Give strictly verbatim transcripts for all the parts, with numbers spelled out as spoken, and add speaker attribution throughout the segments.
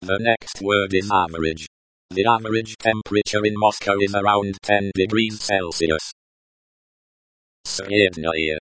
Speaker 1: The next word is average. The average temperature in Moscow is around ten degrees Celsius. Srednaya.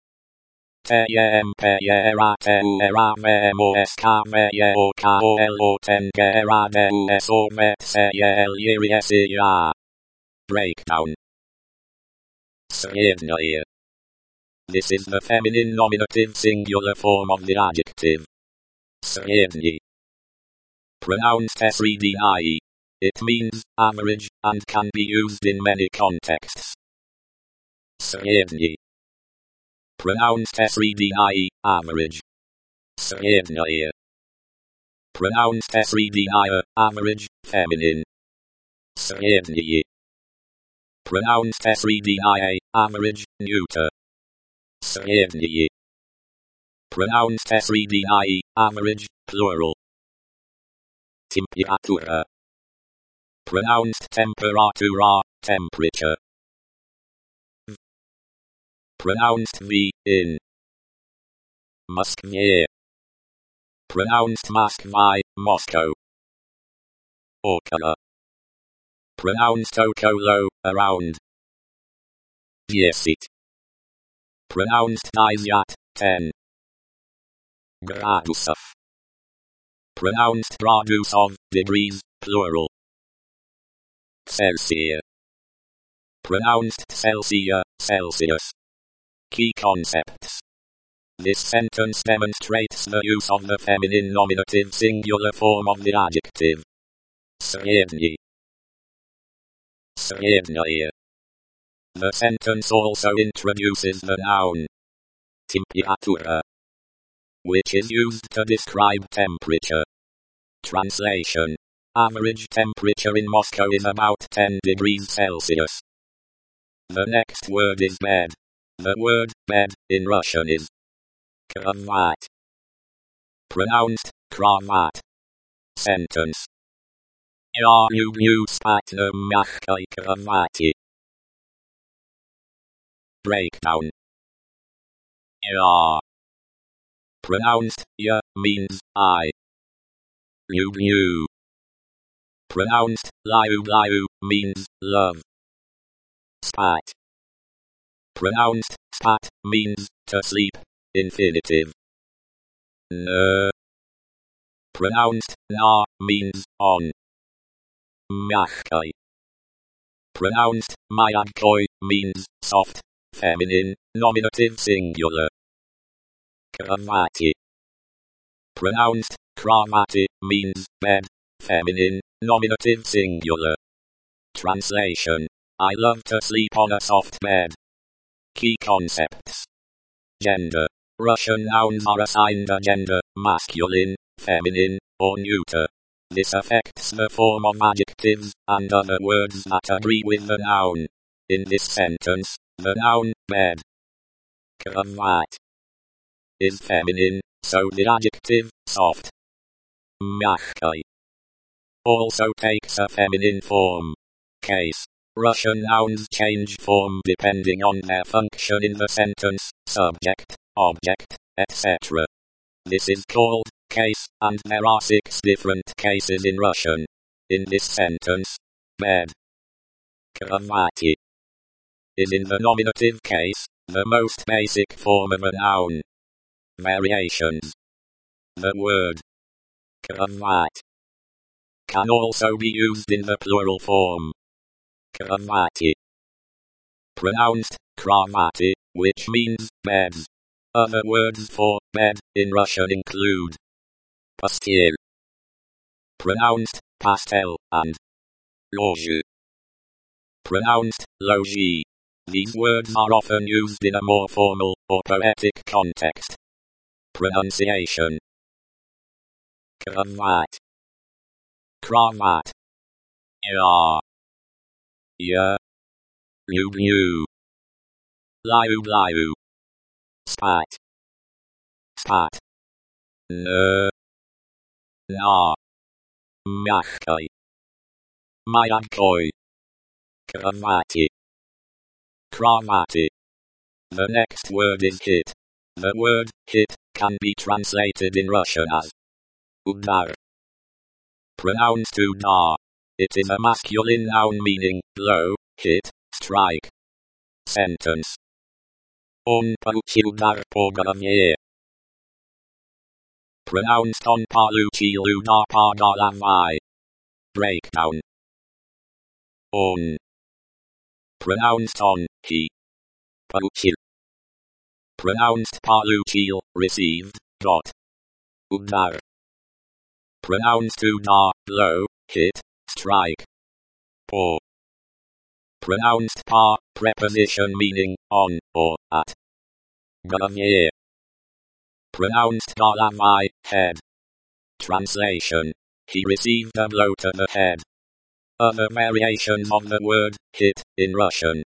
Speaker 1: Breakdown. Srednaya. This is the feminine nominative singular form of the adjective. Sredny. Pronounced sredny. It means average and can be used in many contexts. Sredny. Pronounced sredny, average. Srednaya. Pronounced srednaya, average, feminine. Srednyi. Pronounced srednaya, average, neuter. Srednyi. Pronounced srednyi, average, plural. Temperatura. Pronounced temperatura, temperature. Pronounced v, in. Moskvye. Pronounced Moskvy, Moscow. Okolo. Pronounced okolo, around. Diesit. Pronounced dysyat, ten. Gradusov. Pronounced gradusov, degrees, plural. Celsius. Pronounced Celsius, Celsius. Key concepts. This sentence demonstrates the use of the feminine nominative singular form of the adjective. Sredny. Srednaya. The sentence also introduces the noun temperatura, which is used to describe temperature. Translation. Average temperature in Moscow is about ten degrees Celsius. The next word is bed. The word bed in Russian is kravat. Pronounced kravat. Sentence. Я люблю спать на мягкой кровати. Breakdown. Я. Pronounced ya means I. Люблю. Pronounced liu-liu means love. Spat. Pronounced spat means to sleep, infinitive. N. Pronounced na means on. Mягкой. Pronounced mягкой means soft, feminine, nominative singular. Kravati. Pronounced kravati means bed, feminine, nominative singular. Translation. I love to sleep on a soft bed. Key concepts. Gender. Russian nouns are assigned a gender, masculine, feminine, or neuter. This affects the form of adjectives and other words that agree with the noun. In this sentence, the noun bed, kravat, is feminine, so the adjective soft, mягкой, also takes a feminine form. Case. Russian nouns change form depending on their function in the sentence, subject, object, et cetera. This is called case, and there are six different cases in Russian. In this sentence, bed, kravati, is in the nominative case, the most basic form of a noun. Variations. The word kravat can also be used in the plural form. Kravati. Pronounced kravati, which means beds. Other words for bed in Russian include postel, pronounced pastel, and loge, pronounced logi. These words are often used in a more formal or poetic context. Pronunciation. Kravat. Kravat. Ya. Ya. Люблю. Liu-liu. Spat. Spat. N. Na. Мягкой. Mягкой. Kravati. Kravati. The next word is hit. The word hit can be translated in Russian as udar. Pronounced udar. It is a masculine noun meaning blow, hit, strike. Sentence. On получил удар по голове. Pronounced on получил удар по голове. Breakdown. On. Pronounced on, he. Получил. Pronounced получил, received, got. Удар. Pronounced udar, blow, hit, strike. По. Pronounced pa, preposition meaning on or at. Голове. Pronounced головай, head. Translation. He received a blow to the head. Other variations of the word hit in Russian.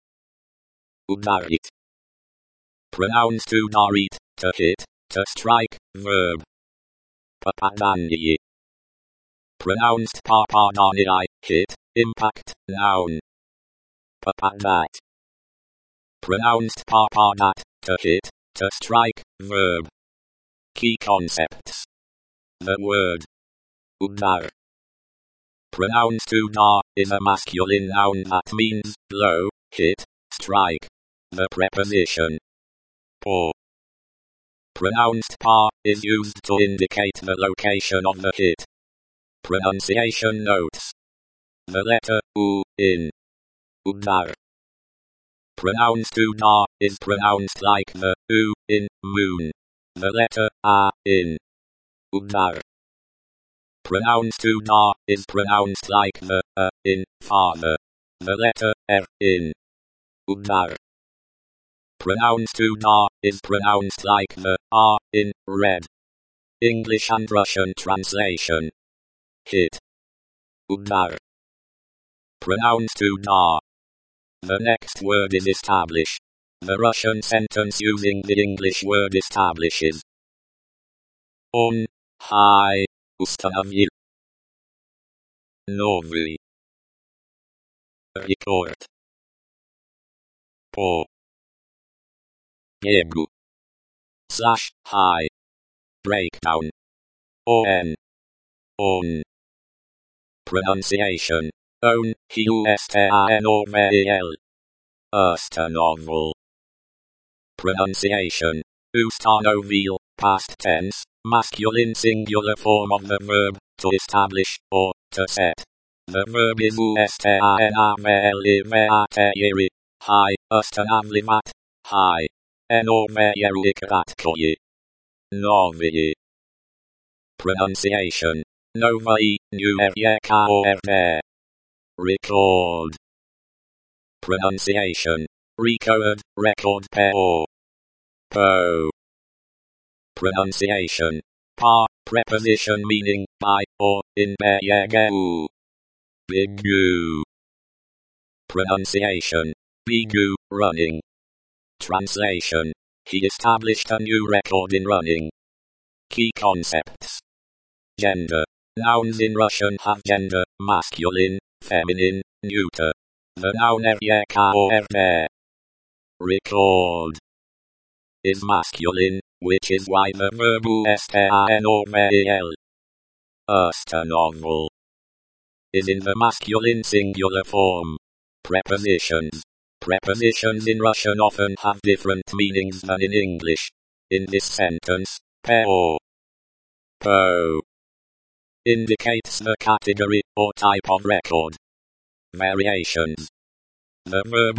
Speaker 1: Udarit. Pronounced udarit, to hit, to strike, verb. Попадание. Pronounced попадание, hit, impact, noun. Попадать. Pronounced попадать, to hit, to strike, verb. Key concepts. The word udar. Pronounced udar is a masculine noun that means blow, hit, strike. The preposition по. Pronounced pa is used to indicate the location of the hit. Pronunciation notes. The letter u in udar. Pronounced udar is pronounced like the u in moon. The letter a in udar. Pronounced udar is pronounced like the a in father. The letter r in udar. Pronounced udar is pronounced like the r in red. English and Russian translation. Hit. Udar. Pronounced udar. The next word is establish. The Russian sentence using the English word establishes. Он high установил новый рекорд по бегу slash high breakdown on on pronunciation on Hustanovel Ustanovel pronunciation Ustanovel past tense masculine singular form of the verb to establish or to set. The verb is ustanavlivatayiri high ustanavlivat high enovayerikratkoye novye pronunciation novai nueryekaorve record pronunciation record record po po pronunciation pa preposition meaning by or in beyegu bigu pronunciation bigu running translation he established a new record in running. Key concepts. Gender. Nouns in Russian have gender, masculine, feminine, neuter. The noun eryekaorve record is masculine, which is why the verb ustanovel ustanovel is in the masculine singular form. Prepositions. Prepositions in Russian often have different meanings than in English. In this sentence, po po indicates the category or type of record. Variations. The verb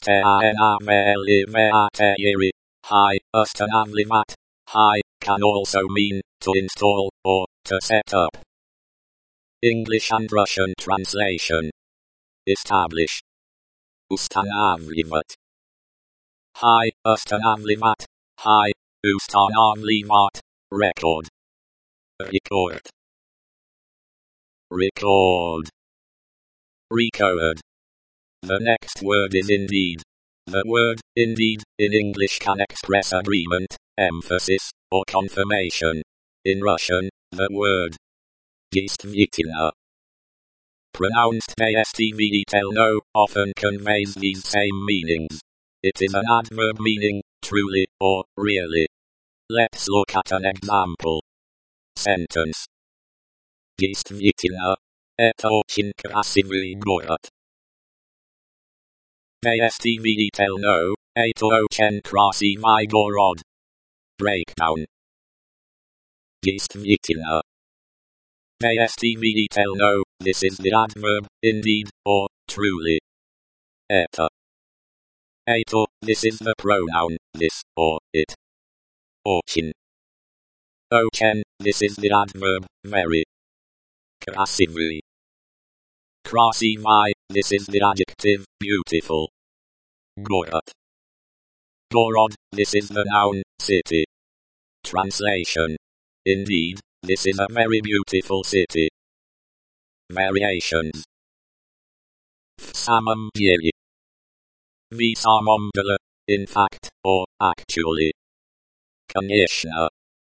Speaker 1: ustanavlivatayiri high ustanavlivat high can also mean to install or to set up. English and Russian translation. Establish. Ustanavlivat high ustanavlivat high ustanavlivat record record record record. The next word is indeed. The word indeed in English can express agreement, emphasis, or confirmation. In Russian, the word действительно pronounced действительно often conveys these same meanings. It is an adverb meaning truly or really. Let's look at an example. Sentence. Действительно, это очень красивый город. Действительно, это очень красивый город. Breakdown. Действительно. Действительно, this is the adverb, indeed, or, truly. Это. Это, this is the pronoun, this, or, it. Очень. Очень, this is the adverb, very. Красивый. Красивый, this is the adjective, beautiful. Город. Город, this is the noun, city. Translation. Indeed, this is a very beautiful city. Variations. В самом деле. В самом деле, in fact, or, actually. Конечно.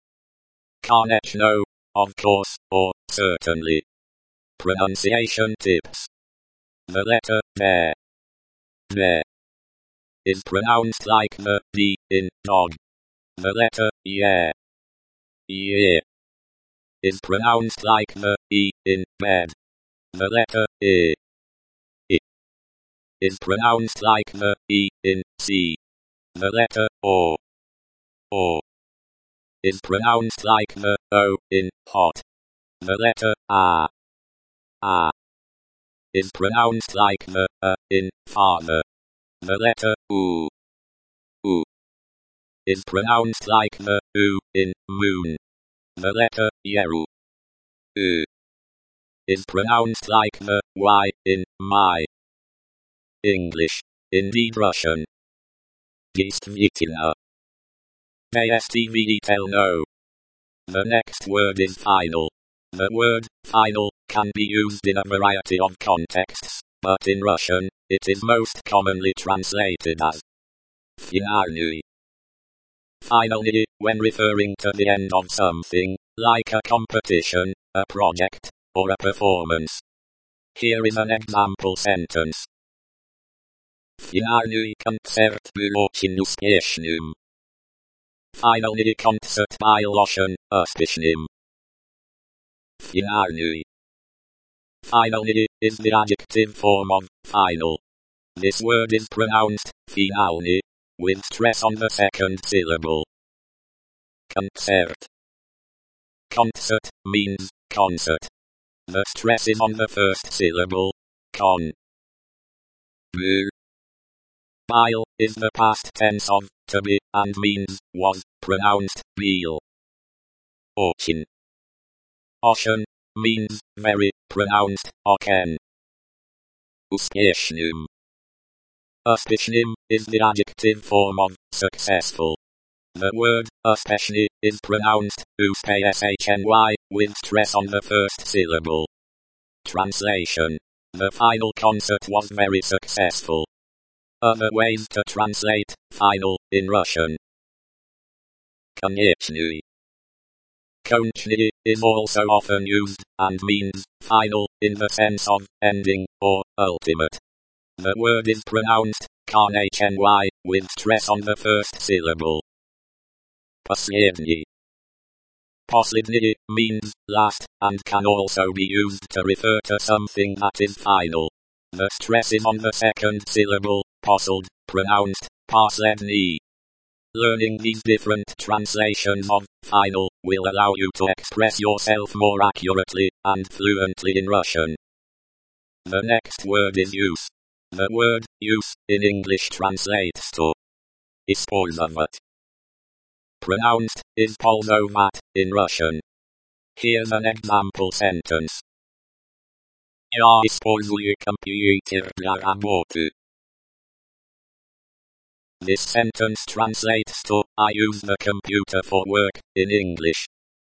Speaker 1: Конечно, of course, or, certainly. Pronunciation tips. The letter V, V, is pronounced like the D in dog. The letter Y, Y, is pronounced like the E in bed. The letter I, I, is pronounced like the E in sea. The letter O, O, is pronounced like the O in hot. The letter A, A, is pronounced like the A in father. The letter U, U, is pronounced like the U in moon. The letter Yeru, U, is pronounced like the Y in my. English, indeed Russian. Действительно. Действительно. The next word is final. The word final can be used in a variety of contexts, but in Russian, it is most commonly translated as finally. Finally, when referring to the end of something, like a competition, a project, or a performance. Here is an example sentence. Finally koncert był очень успешным. Finally koncert был очень успешным. Finally. Finally is the adjective form of final. This word is pronounced finally, with stress on the second syllable. Concert. Concert means concert. The stress is on the first syllable, con. Był. Bile is the past tense of to be and means was, pronounced byl. Очень. Очень means very, pronounced ochen. Успешным. Успешным is the adjective form of successful. The word uspешный is pronounced uspschny with stress on the first syllable. Translation. The final concert was very successful. Other ways to translate final in Russian. Конечный. Konechny is also often used, and means final, in the sense of ending, or ultimate. The word is pronounced konechny, with stress on the first syllable. Последний. Последний means last, and can also be used to refer to something that is final. The stress is on the second syllable, послед, pronounced последний. Learning these different translations of final will allow you to express yourself more accurately and fluently in Russian. The next word is use. The word use in English translates to использовать. Pronounced использовать in Russian. Here's an example sentence. Я использую компьютер для работы. This sentence translates to, I use the computer for work, in English.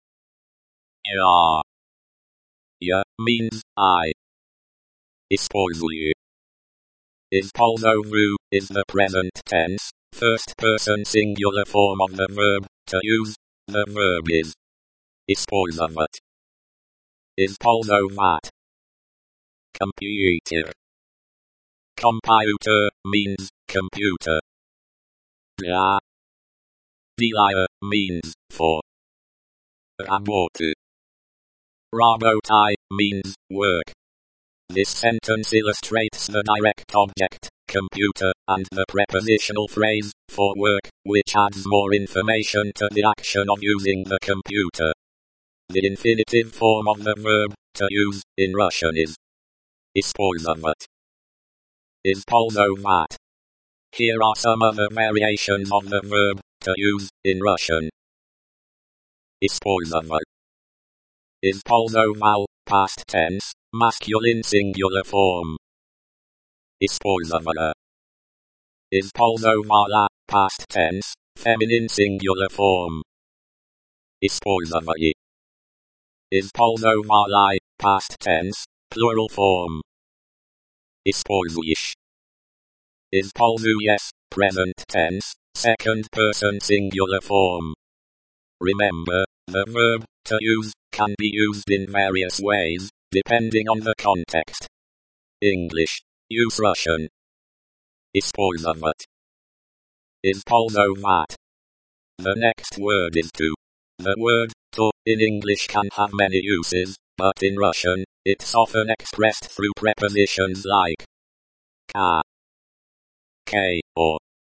Speaker 1: Я. Я means I. Использую. Использую is the present tense, first person singular form of the verb, to use. The verb is использовать. Использовать. Computer. Computer means computer. Для. Для means for. Работы. Работай means work. This sentence illustrates the direct object, computer, and the prepositional phrase, for work, which adds more information to the action of using the computer. The infinitive form of the verb, to use, in Russian is использовать. Использовать. Here are some other variations of the verb, to use, in Russian. Использовать. Использовал, past tense, masculine singular form. Использовала. Использовала, past tense, feminine singular form. Использовали. Использовала, past tense, plural form. Используешь. Используешь, present tense, second person singular form. Remember, the verb, to use, can be used in various ways, depending on the context. English. Use Russian. Использовать. Использовать. The next word is to. The word, to, in English can have many uses, but in Russian, it's often expressed through prepositions like ka, k, or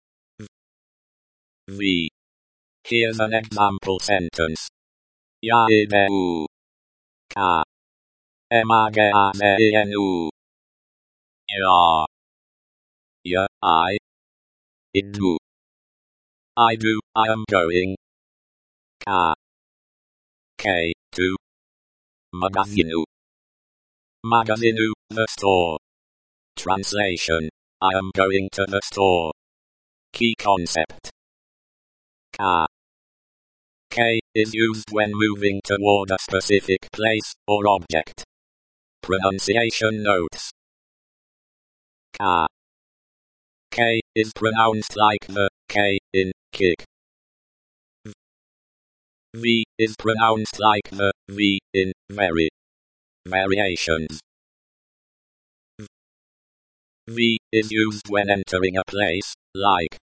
Speaker 1: v. Here's an example sentence. Я иду. Ka. Magazinu. Я. Я, I. Idu. I do, I am going. Ka. K, to. Magazinu. Magazinu, the store. Translation. I am going to the store. Key concept. Ka. K is used when moving toward a specific place or object. Pronunciation notes. Ka. K is pronounced like the K in kick. V is pronounced like the V in very. Variations. V is used when entering a place, like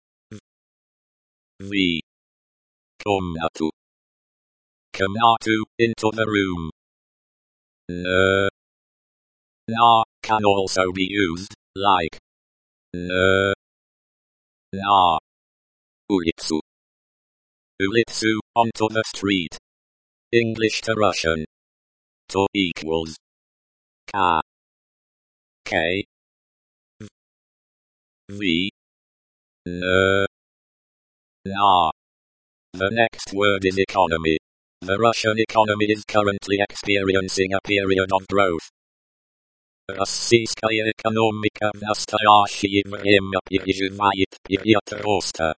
Speaker 1: V. Комнату. Комнату, into the room. N. Na can also be used, like N. Na. Улицу. Улицу, onto the street. English to Russian. To equals. K. K. V. N. Na. The next word is economy. The Russian economy is currently experiencing a period of growth. Российская экономика в настоящее время переживает период роста.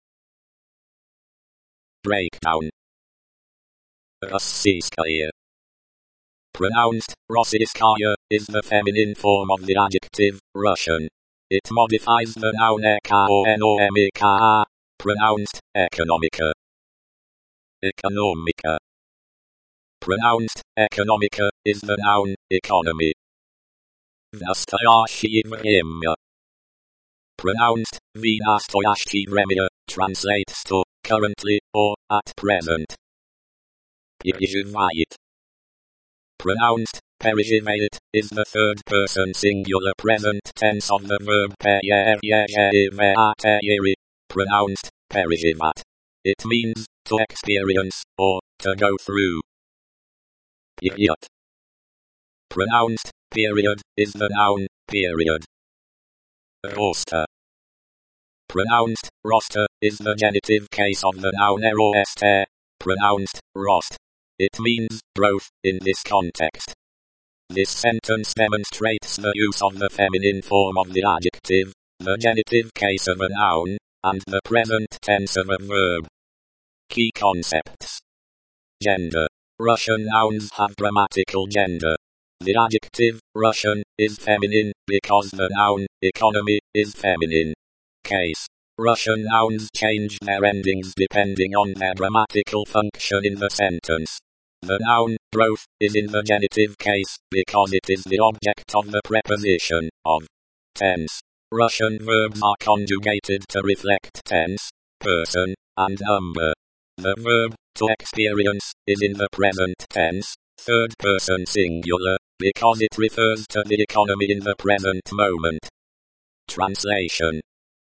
Speaker 1: Breakdown. Российская. Pronounced Rossiyskaya is the feminine form of the adjective Russian. It modifies the noun ekonomika, pronounced economica. Economica. Pronounced economica is the noun economy. Настоящее время. Pronounced в настоящее время translates to currently or at present. Переживает. Pronounced переживает is the third person singular present tense of the verb переживать. Pronounced переживать. It means to experience or to go through. Period. Pronounced period is the noun period. Roster. Pronounced roster is the genitive case of the noun roster. Pronounced rost. It means growth in this context. This sentence demonstrates the use of the feminine form of the adjective, the genitive case of a noun, and the present tense of a verb. Key concepts. Gender. Russian nouns have grammatical gender. The adjective, Russian, is feminine, because the noun, economy, is feminine. Case. Russian nouns change their endings depending on their grammatical function in the sentence. The noun, growth, is in the genitive case, because it is the object of the preposition, of. Tense. Russian verbs are conjugated to reflect tense, person, and number. The verb, to experience, is in the present tense, third person singular, because it refers to the economy in the present moment. Translation.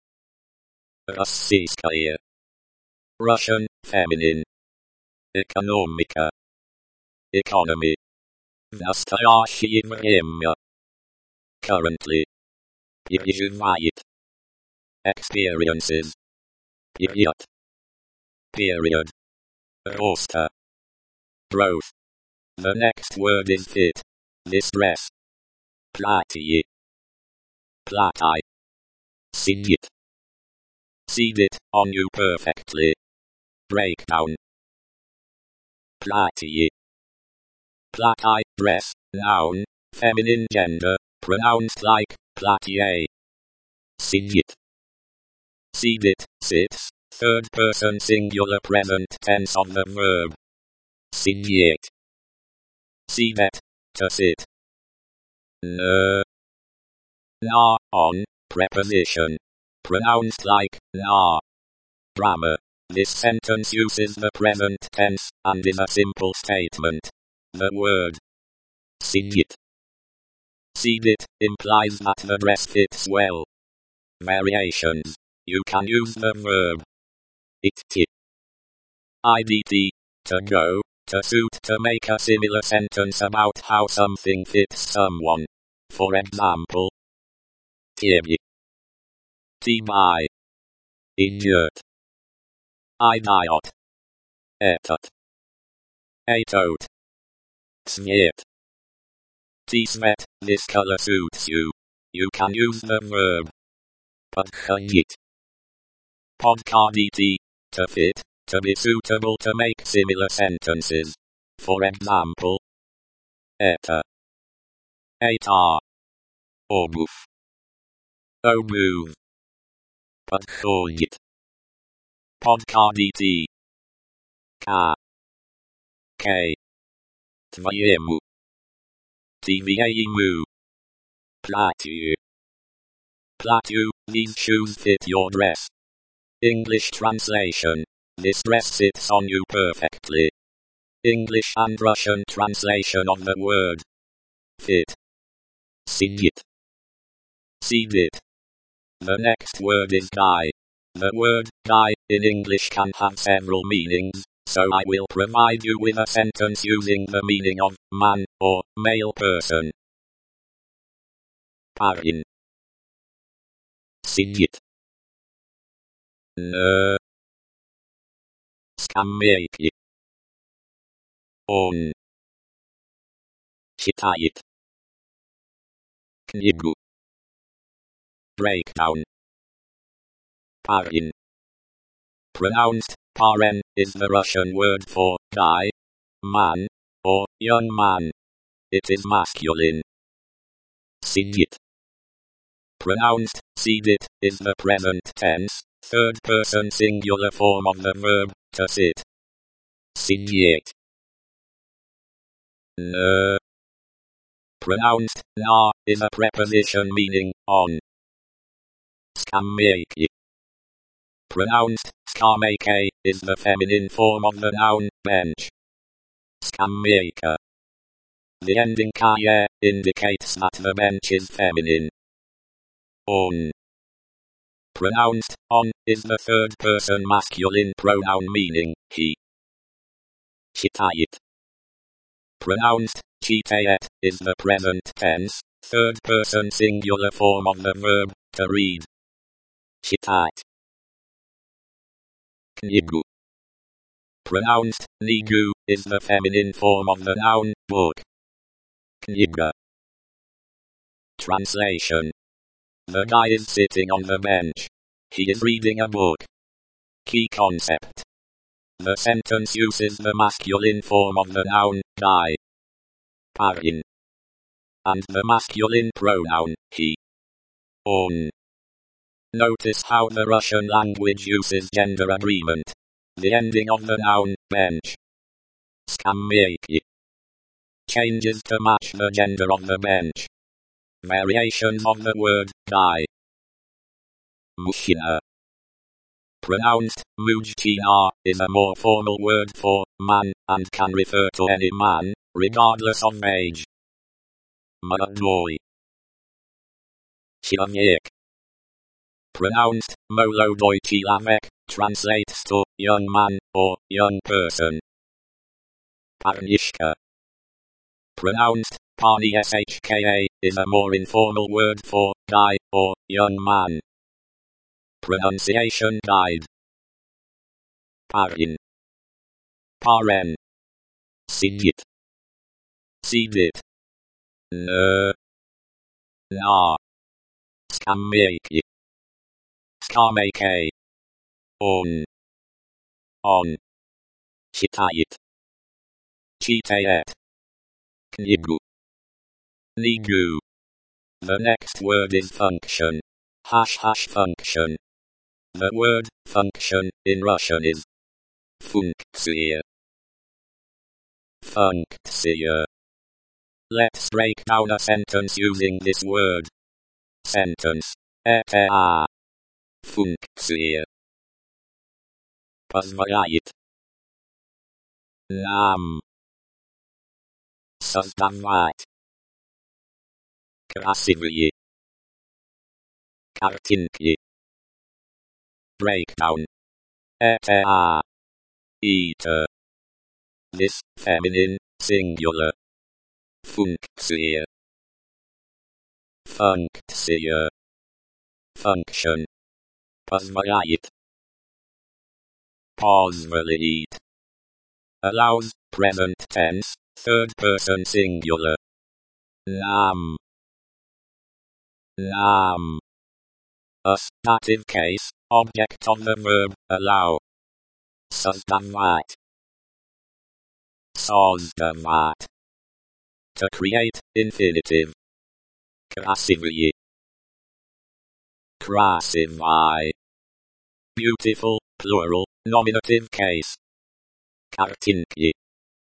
Speaker 1: Rossiyskaya. Russian, feminine. Ekonomika. Economy. Настоящее время. Currently. Переживает. Experiences. Период. Period. Роста. Growth. The next word is fit. This dress. Платье. Платай. Сидит. Seated on you perfectly. Breakdown. Платье. Платай, dress, noun, feminine gender, pronounced like платье. Сидит. Seated, sits, third person singular present tense of the verb. Сидеть. Сидеть, to sit. N. Na, on, preposition. Pronounced like na. Grammar. This sentence uses the present tense, and is a simple statement. The word сидит. Seated implies that the dress fits well. Variations. You can use the verb идти. Idt, to go, to suit, to make a similar sentence about how something fits someone. For example, тебе. Тебе. Идет. Идет. Этот. Этот. Цвет. Цвет, this color suits you. You can use the verb подходить. Подходить, to fit, to be suitable, to make similar sentences. For example, это. Это. Обувь. Обувь. Подходит. Подходить. К. К. Твоему. Твоему. Платью. Платью, these shoes fit your dress. English translation. This dress sits on you perfectly. English and Russian translation of the word fit. Сидит. Seated. The next word is guy. The word guy in English can have several meanings, so I will provide you with a sentence using the meaning of man or male person. Парень. Сидит. На скамейке. Он читает книгу. Breakdown. Парень. Pronounced parен is the Russian word for guy, man, or young man. It is masculine. Сидит. Pronounced seated is the present tense, third person singular form of the verb to sit. Сидеть. N. Pronounced na is a preposition meaning on. Скамейки. Pronounced скамейка is the feminine form of the noun bench. Скамейка. The ending kaya indicates that the bench is feminine. On. Pronounced on is the third person masculine pronoun meaning he. Читает. Pronounced читает is the present tense, third person singular form of the verb to read. Читать. Книгу. Pronounced книгу is the feminine form of the noun book. Книга. Translation. The guy is sitting on the bench. He is reading a book. Key concept. The sentence uses the masculine form of the noun guy, парень, and the masculine pronoun he. Он. Notice how the Russian language uses gender agreement. The ending of the noun bench, скамейки, changes to match the gender of the bench. Variations of the word guy. Мужчина. Pronounced mujchina is a more formal word for man and can refer to any man, regardless of age. Młodoy. Człowiek. Pronounced młodoy człowiek, translates to young man or young person. Parniczka. Pronounced pani shka, is a more informal word for guy or young man. Pronunciation guide. Parin. Paren. Sigit. Sigit. N. Na. Skamejki. Skamejke. On. On. Czytajit. Czytajet. Knigu. Nigu. The next word is function. Hash hash function. The word function in Russian is funkция. Funkcja. Let's break down a sentence using this word. Sentence. Это функция. Позволяет нам создавать красивые картинки. Breakdown. Это это. This feminine singular. Funkция. Funkция. Function. Позволяет. Позволяет. Allows, present tense, third person singular. Нам. Нам. Us, dative case, object of the verb, allow. Создавать. Создавать. To create, infinitive. Красивые. Красивай. Beautiful, plural, nominative case. Картинки.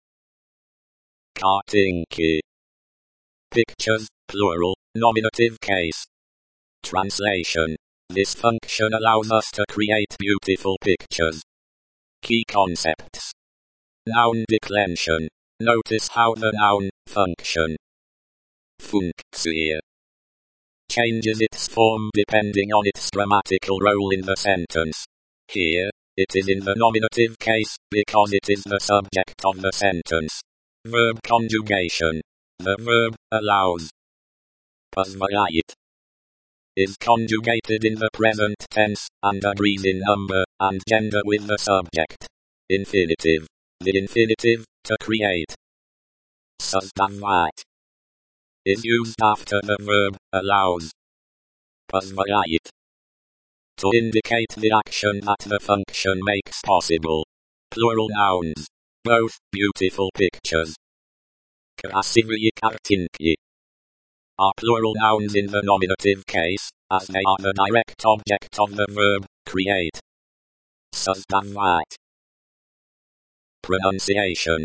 Speaker 1: Картинки. Pictures, plural, nominative case. Translation. This function allows us to create beautiful pictures. Key concepts. Noun declension. Notice how the noun, function, funkcja, changes its form depending on its grammatical role in the sentence. Here, it is in the nominative case, because it is the subject of the sentence. Verb conjugation. The verb, allows, позволяет, is conjugated in the present tense, and agrees in number and gender with the subject. Infinitive. The infinitive, to create, создавать, is used after the verb, allows, позволяет, to indicate the action that the function makes possible. Plural nouns. Both, beautiful pictures. Красивые картинки are plural nouns in the nominative case, as they are the direct object of the verb, create. Создавать. Pronunciation.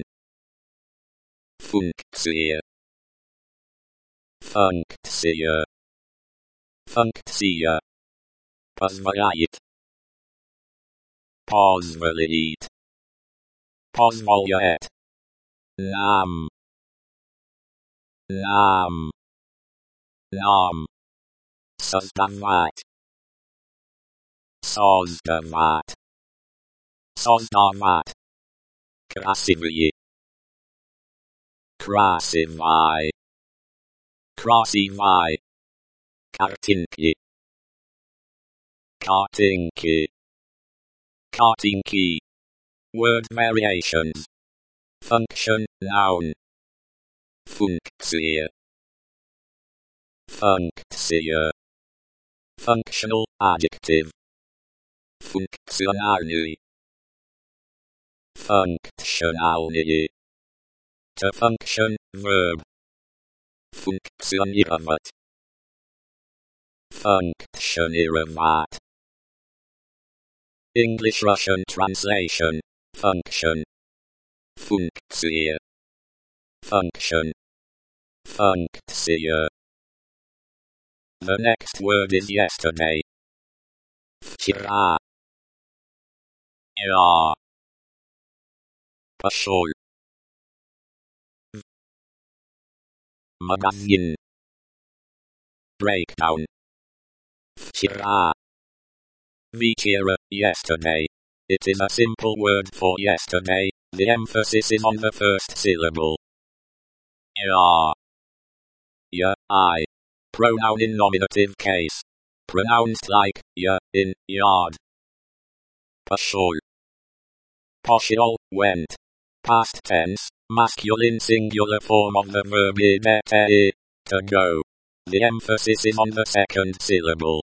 Speaker 1: Funkcja. Funkcja. Funkcja. Позволяет. Позволяет. Позволяет. Нам. Нам. Нам. Создавать. Создавать. Создавать. Красивые. Красивай. Красивай. Картинки. Картинки. Картинки. Word variations. Function, noun. Funkcja. Funkcja. Functional, adjective. Funktionalny. Funktionalny. To function, verb. Funktionirować. Funktionirować. English-Russian translation. Function. Funkcja. Function. Funkcja. The next word is yesterday. Вчера. Я. Пошел. magazine. Breakdown. Včera. Včera, yesterday. It is a simple word for yesterday. The emphasis is on the first syllable. Ja. Ja, I. Pronoun in nominative case. Pronounced like ya in yard. Poszedł. Poszedł, went. Past tense, masculine singular form of the verb idete, to go. The emphasis is on the second syllable.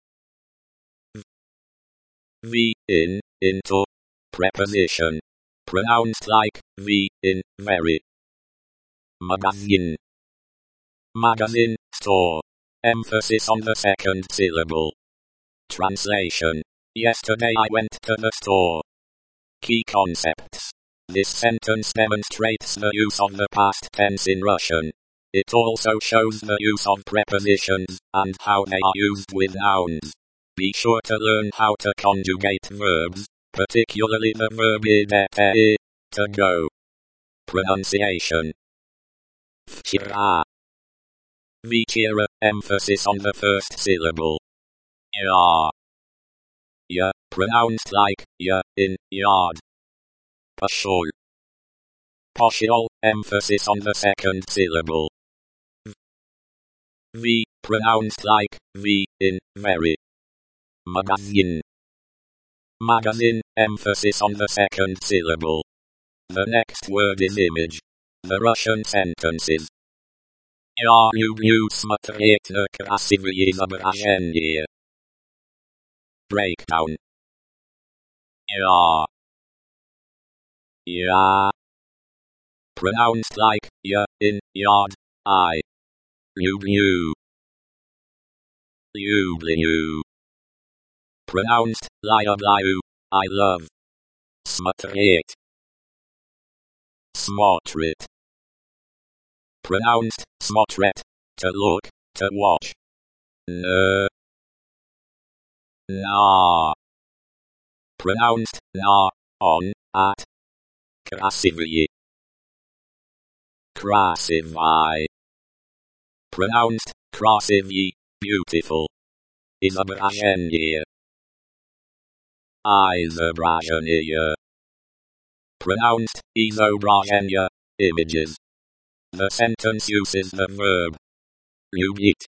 Speaker 1: V, in, into. Preposition. Pronounced like v, in, very. Magazine. Magazine, store. Emphasis on the second syllable. Translation. Yesterday I went to the store. Key concepts. This sentence demonstrates the use of the past tense in Russian. It also shows the use of prepositions, and how they are used with nouns. Be sure to learn how to conjugate verbs, particularly the verb idete, to go. Pronunciation. Včera. Včera, emphasis on the first syllable. Ja. Ya, pronounced like ya in yard. Poszedł. Poszedł, emphasis on the second syllable. V, pronounced like v in very. Magazine. Magazine, emphasis on the second syllable. The next word is image. The Russian sentences. Я люблю смотреть на красивые изображения. Breakdown. Ja. Ja. Pronounced like ya in yard. I. Люблю. Люблю. Pronounced люблю. I love. Смотреть. Смотрит. Pronounced смотреть. To look, to watch. N. Na. Pronounced na, on, at. Красивые. Красивый. Pronounced красивый, beautiful. Изображение. Изображение. Pronounced изображение, images. The sentence uses the verb любить.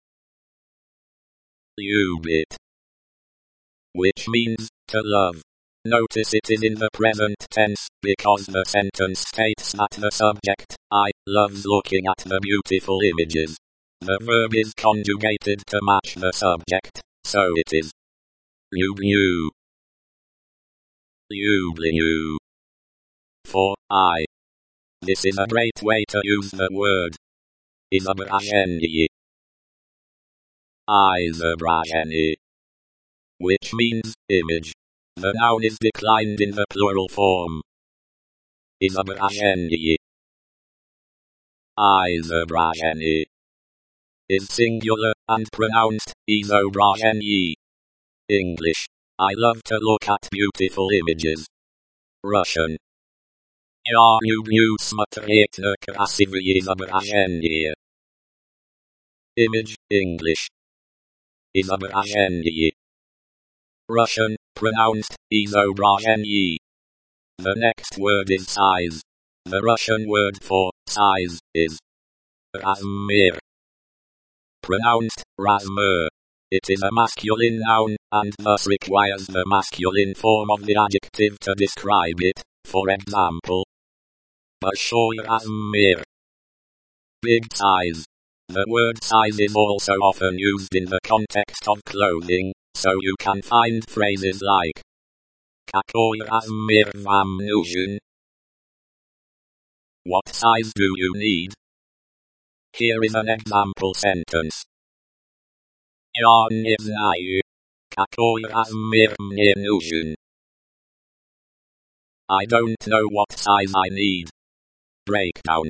Speaker 1: Любить. Which means to love. Notice it is in the present tense, because the sentence states that the subject, I, loves looking at the beautiful images. The verb is conjugated to match the subject, so it is люблю. Люблю. For I. This is a great way to use the word изображение. Изображение. Which means image. The noun is declined in the plural form. Изображение. Изображение. Is singular and pronounced изображение. English. I love to look at beautiful images. Russian. Я люблю смотреть на красивые изображения. Image, English. Изображение. Russian, pronounced изображение. The next word is size. The Russian word for size is размер. Pronounced размер. It is a masculine noun, and thus requires the masculine form of the adjective to describe it. For example, большой размер. Big size. The word size is also often used in the context of clothing, so you can find phrases like какой размер вам нужен? What size do you need? Here is an example sentence. Я не знаю, какой размер мне нужен. I don't know what size I need. Breakdown.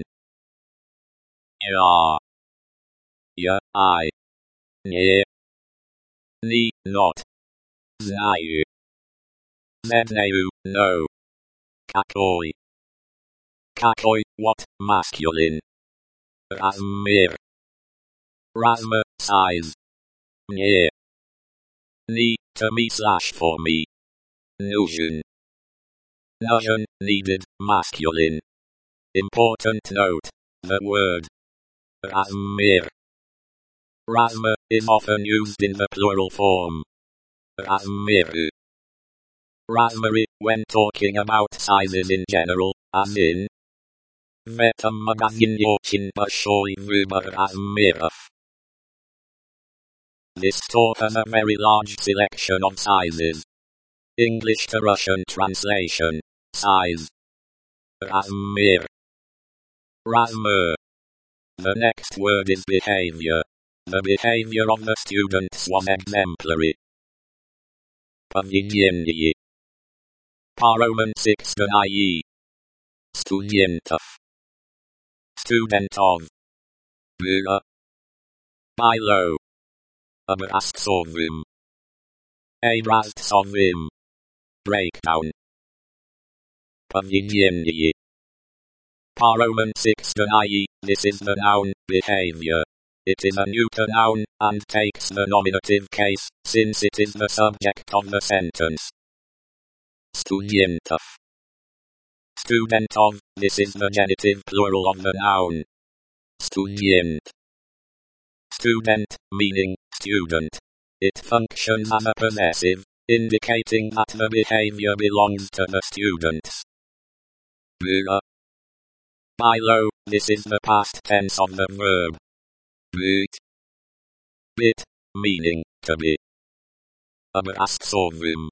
Speaker 1: Я. Я, I. Не. Не, not. Знаю. Знаю, no. Какой. Какой, what, masculine. Размер. Rasma, size. Near. Ni, to me slash for me. Nusion. Nusion, needed, masculine. Important note. The word Rasmir. Rasma is often used in the plural form. Rasmiru. Raspberry, when talking about sizes in general, as in V этом магазине очень большой выбор размеров. This store has a very large selection of sizes. English to Russian translation. Size. Размер. Размер. The next word is behavior. The behavior of the students was exemplary. Поведение. Паромансикское. Студентов. Studentов. Было. Было. Образцовым. Образцовым. Breakdown. Поведение. Паромансикское. This is the noun, behavior. It is a neuter noun, and takes the nominative case, since it is the subject of the sentence. Studentov. Studentov, this is the genitive plural of the noun. Student. Student, meaning student. It functions as a possessive, indicating that the behavior belongs to the students. Было. Было, this is the past tense of the verb. Быть. Bit, meaning, to be. Образцовым.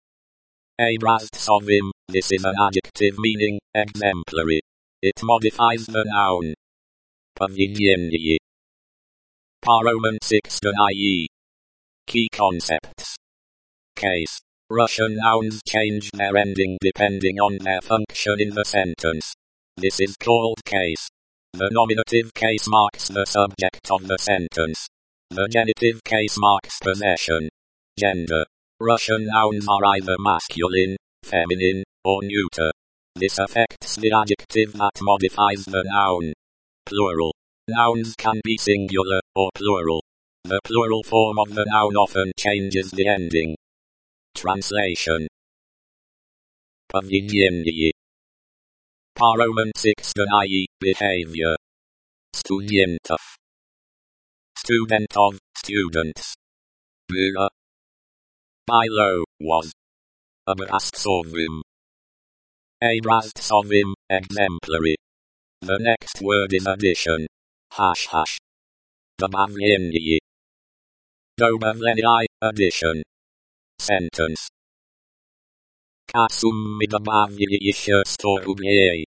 Speaker 1: Образцовым, this is an adjective meaning, exemplary. It modifies the noun. Поведение. Паромансикское. Key concepts. Case. Russian nouns change their ending depending on their function in the sentence. This is called case. The nominative case marks the subject of the sentence. The genitive case marks possession. Gender. Russian nouns are either masculine, feminine, or neuter. This affects the adjective that modifies the noun. Plural. Nouns can be singular, or plural. The plural form of the noun often changes the ending. Translation. Поведение. Паромансикское, behavior. Студентов. Studentov, students. Было. Было, was. Образцовым. Образцовым, exemplary. The next word is addition. Hash hash. Добавление. Добавление, addition. Sentence. К сумме добавили еще сто рублей.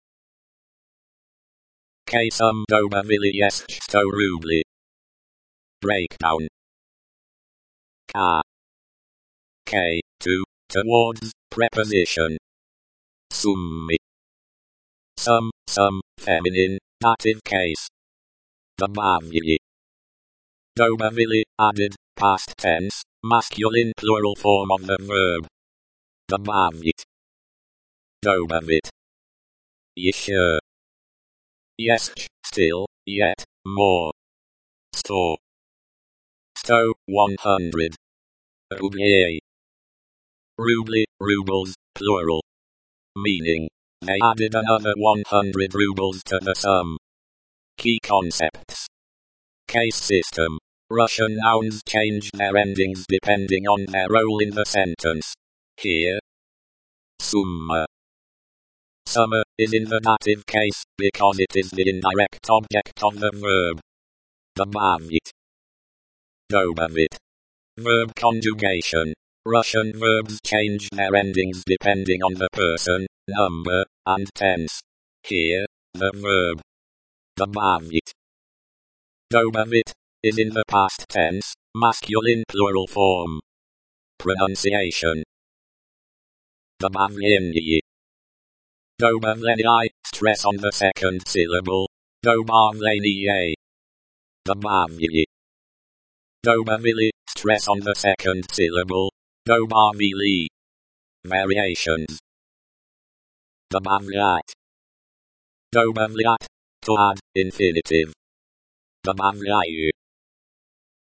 Speaker 1: К сумме добавили еще сто рублей. Breakdown. К. K, to, towards, preposition. Summi. Some, some, feminine, dative case. Добавили. Добавили, added, past tense, masculine plural form of the verb. Добавить. Добавить. Еще. Yes, still, yet, more. Сто. Сто, one hundred. Рублей. Rubli, rubles, plural. Meaning, they added another one hundred rubles to the sum. Key concepts. Case system. Russian nouns change their endings depending on their role in the sentence. Here, summa. Summa is in the dative case because it is the indirect object of the verb. Добавить. Добавить. Verb conjugation. Russian verbs change their endings depending on the person, number, and tense. Here, the verb добавить. Добавить is in the past tense, masculine plural form. Pronunciation. Добавление. Добавление, stress on the second syllable. Добавление. Добавили. Добавили, stress on the second syllable. Добавили. Variations. Добавлять. Добавлять, to add, infinitive. Добавляю.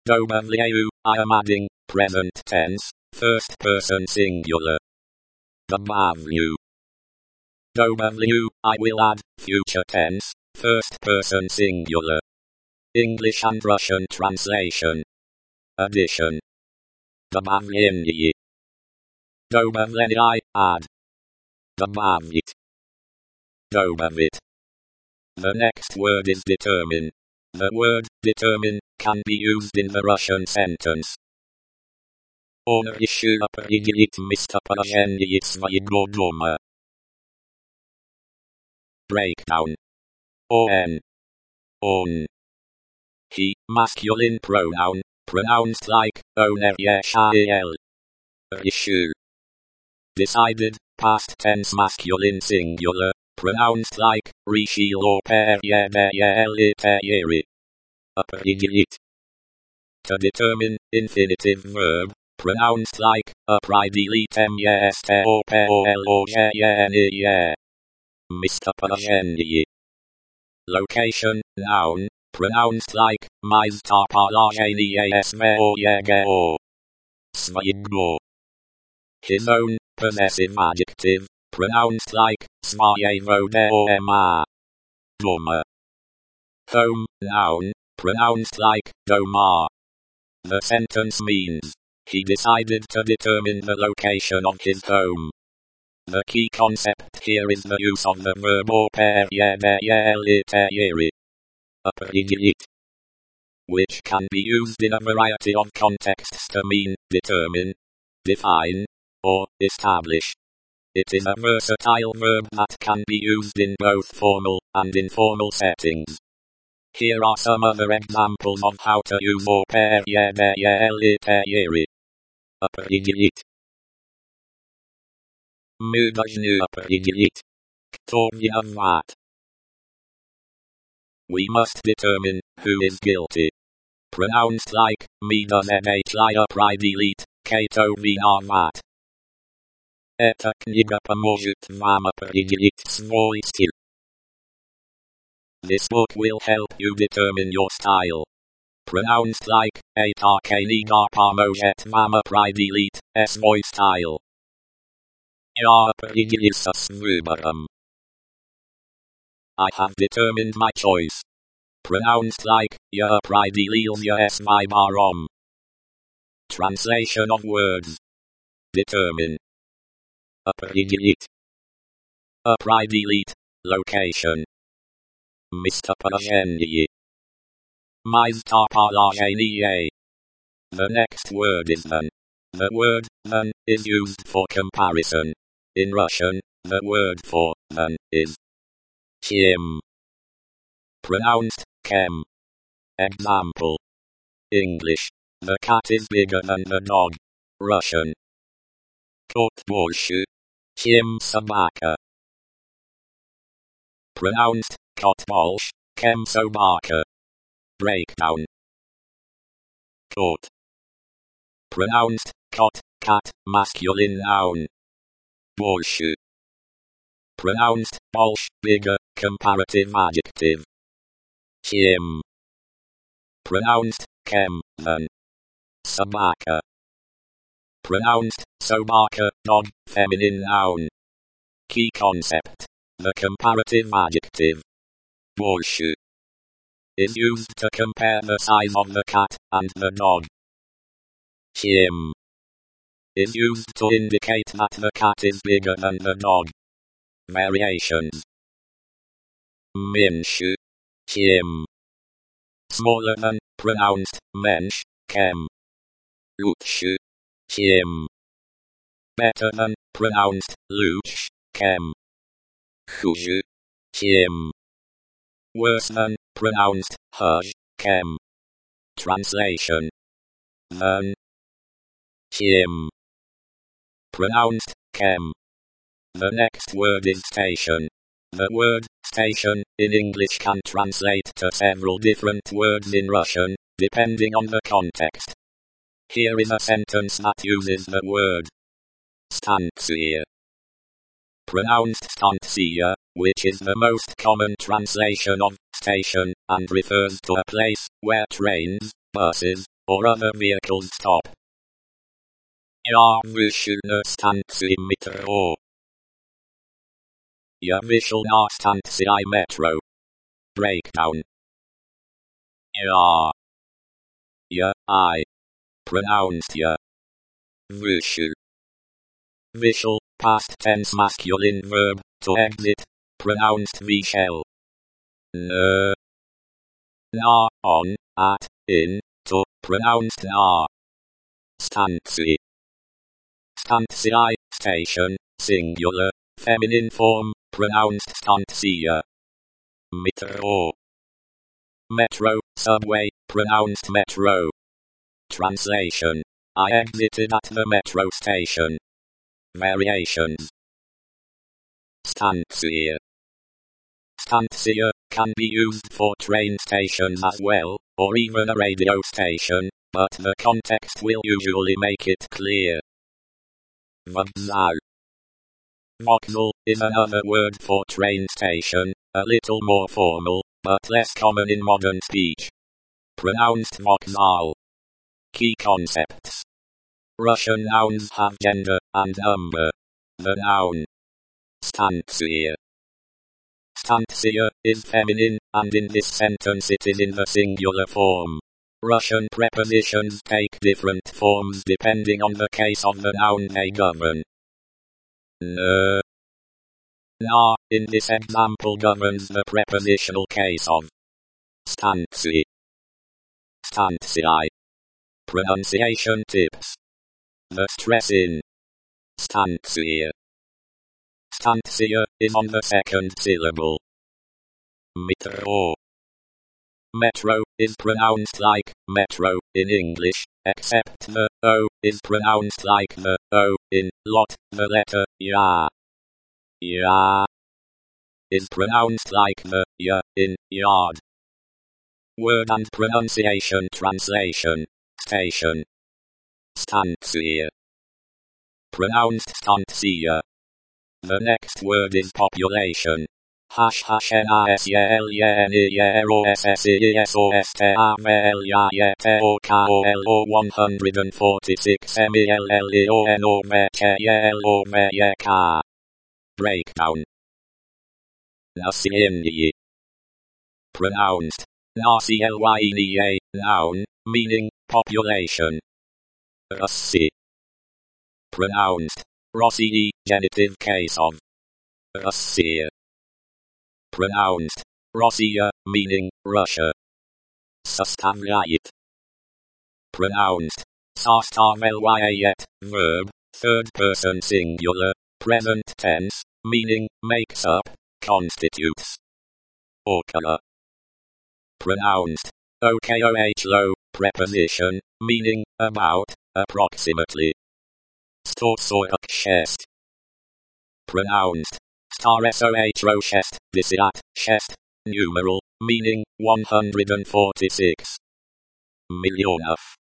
Speaker 1: W, I am adding, present tense, first person singular. W. W, I will add, future tense, first person singular. English and Russian translation. Addition. Добавление. Добавление, add. Добавить. Добавить. The next word is determine. The word determine can be used in the Russian sentence. Он решил определить местоположение своего дома. Breakdown. On. On. He, masculine pronoun, pronounced like owner решил. Решил. Decided, past tense masculine singular, pronounced like решил определить. Определить. To determine, infinitive verb, pronounced like определить местоположение. Местоположение. Location, noun, pronounced like местоположение своего. Своего. His own, possessive adjective, pronounced like своего дома. Дома. Home, noun, pronounced like дома. The sentence means, he decided to determine the location of his home. The key concept here is the use of the verb определить, определить, which can be used in a variety of contexts to mean determine, define, or establish. It is a versatile verb that can be used in both formal and informal settings. Here are some other examples of how to use определить. Определить. Мы должны определить, кто виноват. We must determine who is guilty. Pronounced like мы должны определить, кто виноват. Эта книга поможет вам определить свой стиль. This book will help you determine your style. Pronounced like эта книга поможет вам определить свой стиль. Я определился с выбором. I have determined my choice. Pronounced like я определился с выбором. Translation of words. Determine. Определить. Определить. Location. Местоположение. Местоположение. The next word is than. The word than is used for comparison. In Russian, the word for than is чем. Pronounced kem. Example. English. The cat is bigger than the dog. Russian. Кот больше, чем собака. Pronounced кот больше, чем собака. Breakdown. Кот. Pronounced cot, cat, masculine noun. Больше. Pronounced больше, bigger, comparative adjective. Чем. Pronounced чем, than. Собака. Pronounced собака, dog, feminine noun. Key concept. The comparative adjective. Больше is used to compare the size of the cat and the dog. Чем is used to indicate that the cat is bigger than the dog. Variations. Меньше, чем. Smaller than, pronounced меньше, чем. Лучше, чем. Better than, pronounced лучше, чем. Хуже, чем. Worse than, pronounced хуже, чем. Translation. Than. Чем. Pronounced kem. The next word is station. The word station in English can translate to several different words in Russian, depending on the context. Here is a sentence that uses the word stanция. Pronounced stanция, which is the most common translation of station, and refers to a place where trains, buses, or other vehicles stop. Jag vyššina stanci metro. Ja vyššina stanci metro. Breakdown. Ja. Ja, I. Pronounced ja. Vyššil. Vyššil, past tense masculine verb, to exit, pronounced vyšel. N. Na, on, at, in, to, pronounced na. Stanci. Stanci, station, singular, feminine form, pronounced stancia. Metro. Metro, subway, pronounced metro. Translation. I exited at the metro station. Variations. Stancia. Stancia can be used for train stations as well, or even a radio station, but the context will usually make it clear. Vokzal. Vokzal is another word for train station, a little more formal, but less common in modern speech. Pronounced vokzal. Key concepts. Russian nouns have gender and number. The noun stanция. Stanция is feminine, and in this sentence it is in the singular form. Russian prepositions take different forms depending on the case of the noun they govern. N. Na, in this example governs the prepositional case of stanci. Stancii. Pronunciation tips. The stress in stancia. Stancia is on the second syllable. Metro. Metro is pronounced like metro in English, except the O is pronounced like the O in lot, the letter ya. Ya is pronounced like the ya in yard. Word and pronunciation translation. Station. Stancia. Pronounced stancia. The next word is population. Hash hash n a s y l y n e y r o s s e s o s t a v l y y t o k o l o one hundred forty-six m e l l e o n o v k y l o v y k. Breakdown. Nasyenie. Pronounced. Nasyelya, noun, meaning population. Russi. Pronounced. Rossii, genitive case of Russia. Pronounced. Rossiya, meaning Russia. Sastavляет. Pronounced. Sastavляет, verb, third person singular, present tense, meaning makes up, constitutes. Okolo. Pronounced. Okolo, preposition, meaning about, approximately. Storsoyak. Pronounced. Staresohroshest, disiat, shest, numeral, meaning one hundred forty-six. Millionov.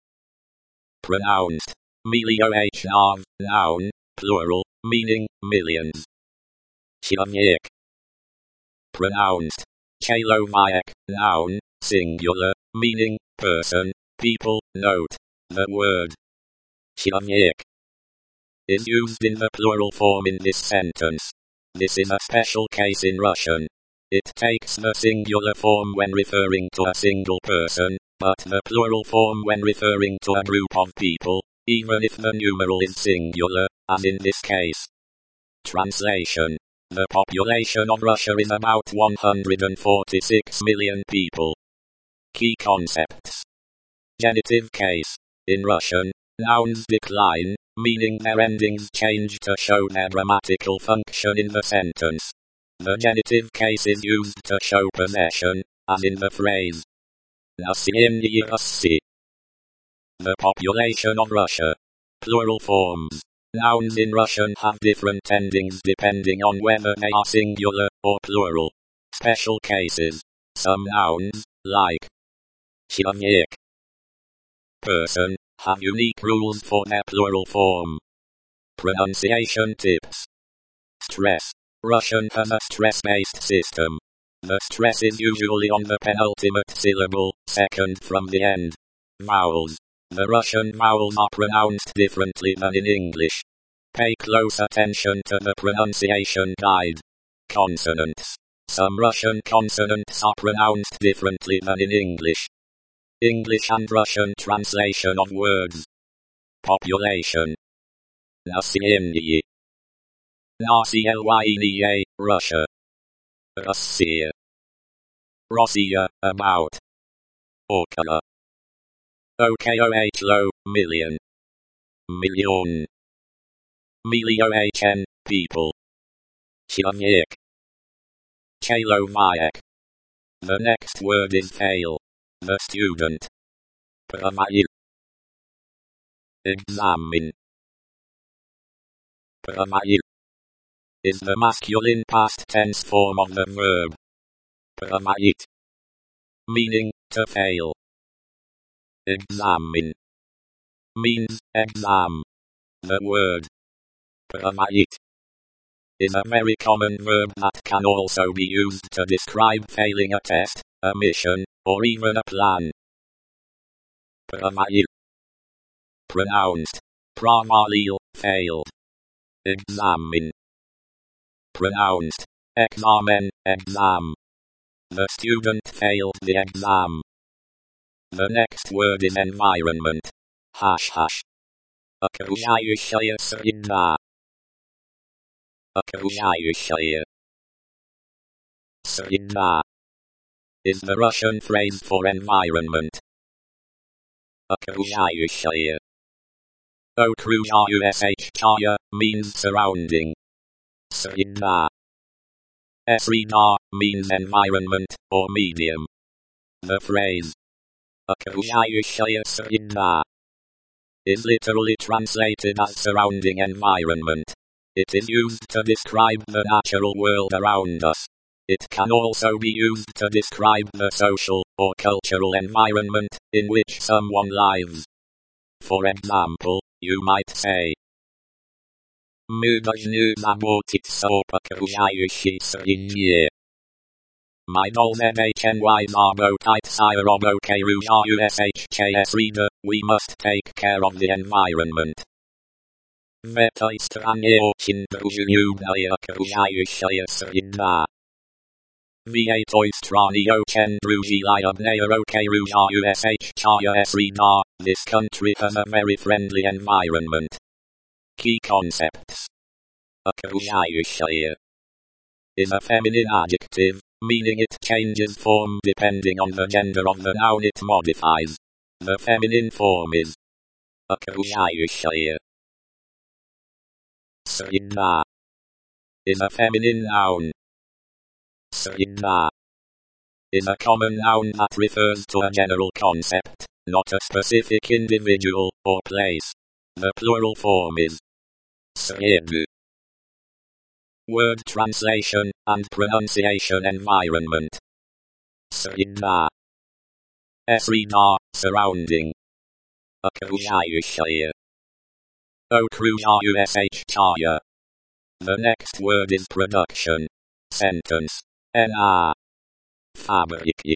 Speaker 1: Pronounced. Miliohnov, noun, plural, meaning millions. Человек. Pronounced. Человек, noun, singular, meaning person, people. Note. The word человек is used in the plural form in this sentence. This is a special case in Russian. It takes the singular form when referring to a single person, but the plural form when referring to a group of people, even if the numeral is singular, as in this case. Translation. The population of Russia is about one hundred forty-six million people. Key concepts. Genitive case. In Russian, nouns decline, meaning their endings change to show their grammatical function in the sentence. The genitive case is used to show possession, as in the phrase Nasyenie Russi. The population of Russia. Plural forms. Nouns in Russian have different endings depending on whether they are singular or plural. Special cases. Some nouns, like человек, person, have unique rules for their plural form. Pronunciation tips. Stress. Russian has a stress-based system. The stress is usually on the penultimate syllable, second from the end. Vowels. The Russian vowels are pronounced differently than in English. Pay close attention to the pronunciation guide. Consonants. Some Russian consonants are pronounced differently than in English. English and Russian translation of words. Population. Naселение. Naselение, Russia. Russia. Russia, about. Okolo. Okolo, million. Million. Million, people. Человек. Человек. The next word is fail. The student. Провалил. Examine. Провалил is the masculine past tense form of the verb. Провалить. Meaning, to fail. Examine means exam. The word провалить is a very common verb that can also be used to describe failing a test, a mission, or even a plan. Провалил. Pronounced. Провалил, failed. Examine. Pronounced. Examen, exam. The student failed the exam. The next word is environment. Hash hash. Окружающая среда. Окружающая среда is the Russian phrase for environment. Окружающая. Окружающая means surrounding. Sreda. Sreda means environment or medium. The phrase окружающая среда is literally translated as surrounding environment. It is used to describe the natural world around us. It can also be used to describe the social or cultural environment in which someone lives. For example, you might say, Мы должны заботиться об окружающей среде. My должны заботиться об окружающей среде. We must take care of the environment. В этой стране очень дружелюбная окружающая среда. В этой стране очень дружелюбная окружающая среда. This country has a very friendly environment. Key concepts. Окружающая is a feminine adjective, meaning it changes form depending on the gender of the noun it modifies. The feminine form is окружающая. Среда is a feminine noun. Sreda is a common noun that refers to a general concept, not a specific individual or place. The plural form is sredu. Word translation and pronunciation environment. Sreda. Sreda, surrounding. Окружающая. Окружающая. The next word is production. Sentence. На. Фабрики.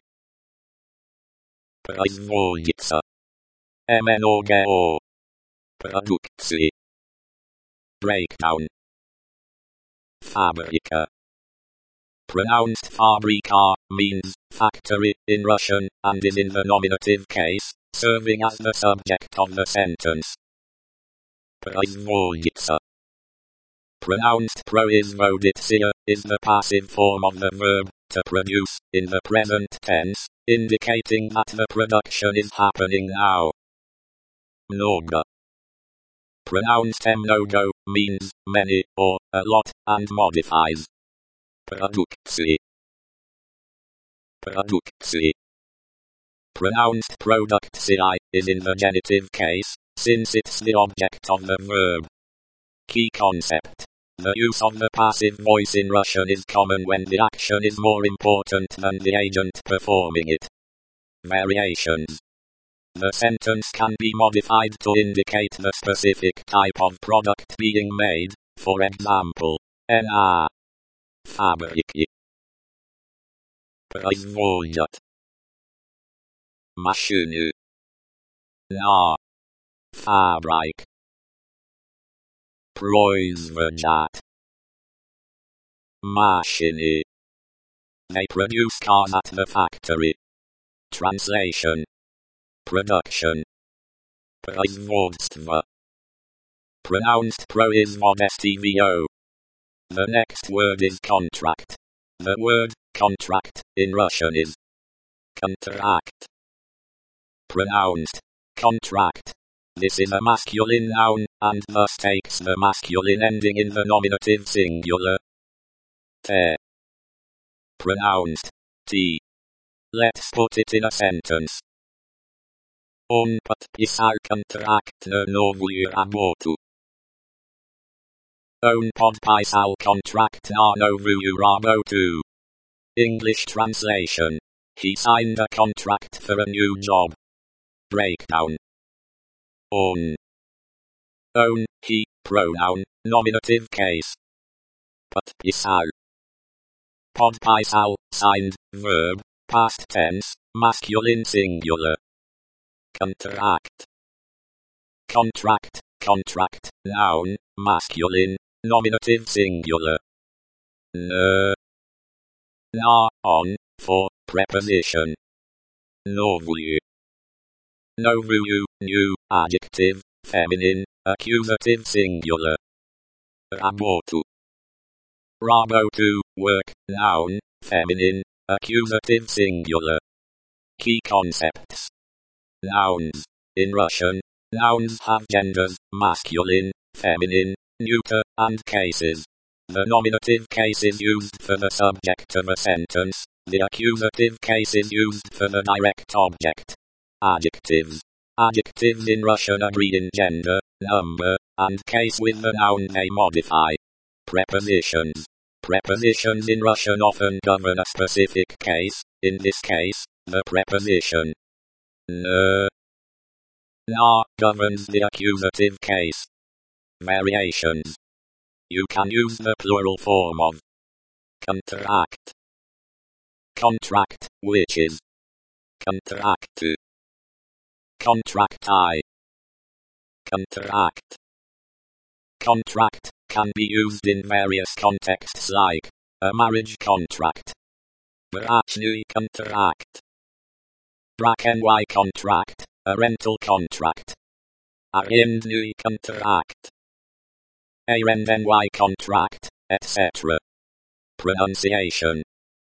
Speaker 1: Производится. Много. Продукции. Breakdown. Фабрика. Pronounced fabrika means factory in Russian and is in the nominative case, serving as the subject of the sentence. Производится. Pronounced производится is the passive form of the verb to produce in the present tense, indicating that the production is happening now. Много. Pronounced много means many or a lot and modifies. Продукции. Продукции. Pronounced продукция is in the genitive case, since it's the object of the verb. Key concept. The use of the passive voice in Russian is common when the action is more important than the agent performing it. Variations. The sentence can be modified to indicate the specific type of product being made, for example, на фабрике. Производят машины на Fabrijk. Prijsverjaat. Machine. They produce cars at the factory. Translation. Production. Производство. Pronounced производство. The next word is contract. The word contract in Russian is контракт. Pronounced contract. This is a masculine noun, and thus takes the masculine ending in the nominative singular. Te. Pronounced T. Let's put it in a sentence. Он подписал контракт на новую работу. Он подписал контракт на новую работу. English translation. He signed a contract for a new job. Breakdown. Он. Он, he, pronoun, nominative case. Подписал. Подписал, signed, verb, past tense, masculine singular. Contract. Contract, contract, noun, masculine, nominative singular. N. Na, on, for, preposition. Новую. Новую, new, adjective, feminine, accusative singular. Работу. Работу, work, noun, feminine, accusative singular. Key concepts. Nouns. In Russian, nouns have genders, masculine, feminine, neuter, and cases. The nominative case is used for the subject of a sentence, the accusative case is used for the direct object. Adjectives. Adjectives in Russian agree in gender, number, and case with the noun they modify. Prepositions. Prepositions in Russian often govern a specific case, in this case, the preposition N. Na governs the accusative case. Variations. You can use the plural form of contract. Contract, which is contract. Contracti. Contract. Contract can be used in various contexts like a marriage contract, брачный contract, брачный contract, a rental contract, арендный contract, arendный contract, et cetera. Pronunciation.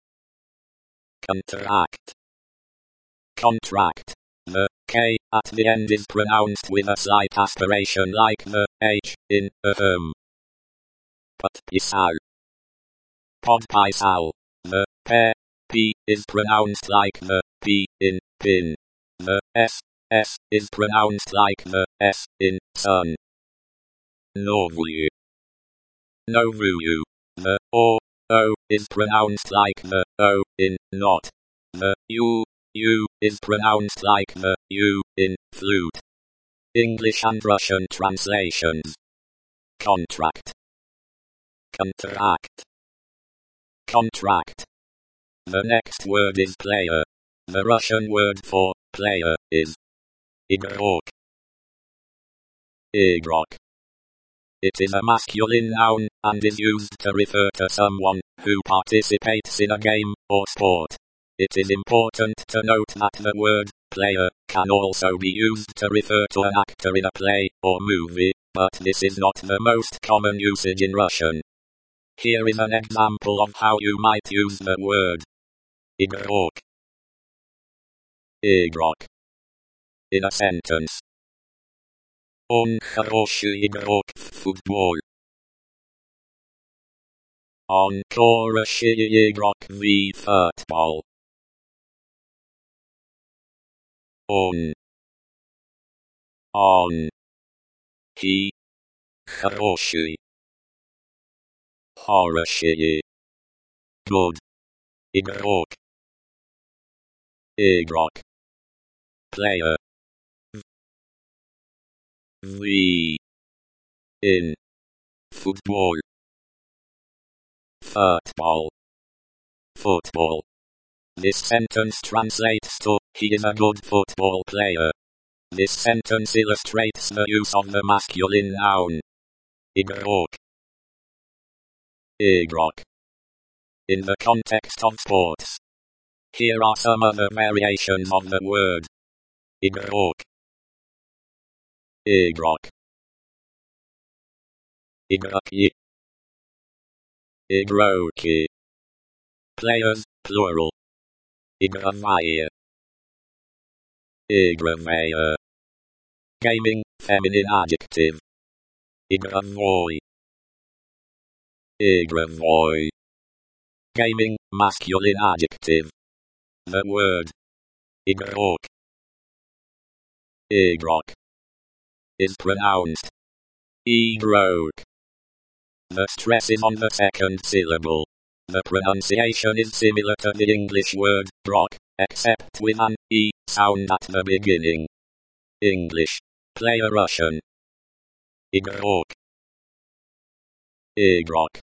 Speaker 1: Contract. Contract. The K at the end is pronounced with a slight aspiration like the H in affirm. Подписал. Подписал. The P, P is pronounced like the P in pin. The S, S is pronounced like the S in sun. Новую. Новую. The O, O is pronounced like the O in not. The U, U is pronounced like the U in flute. English and Russian translations. Contract. Contract. Contract. The next word is player. The Russian word for player is игрок. Игрок. It is a masculine noun, and is used to refer to someone who participates in a game or sport. It is important to note that the word player can also be used to refer to an actor in a play or movie, but this is not the most common usage in Russian. Here is an example of how you might use the word игрок. Игрок. In a sentence. Он хороший игрок в футбол. Он хороший игрок в футбол. Он. Он. He. Хороший. Хороший. Good. Игрок. Игрок. Player. V. In. Football. Football. Football. This sentence translates to, he is a good football player. This sentence illustrates the use of the masculine noun igrok. Igrok. In the context of sports. Here are some other variations of the word igrok. Igrok. Igroki. Igroki. Players, plural. Igravaya. Igravaya. Gaming, feminine adjective. Igravoy. Igravoy. Gaming, masculine adjective. The word igrok. Igrok. Is pronounced igrok. The stress is on the second syllable. The pronunciation is similar to the English word rock, except with an e sound at the beginning. English. Play a Russian. Igrok. Igrok.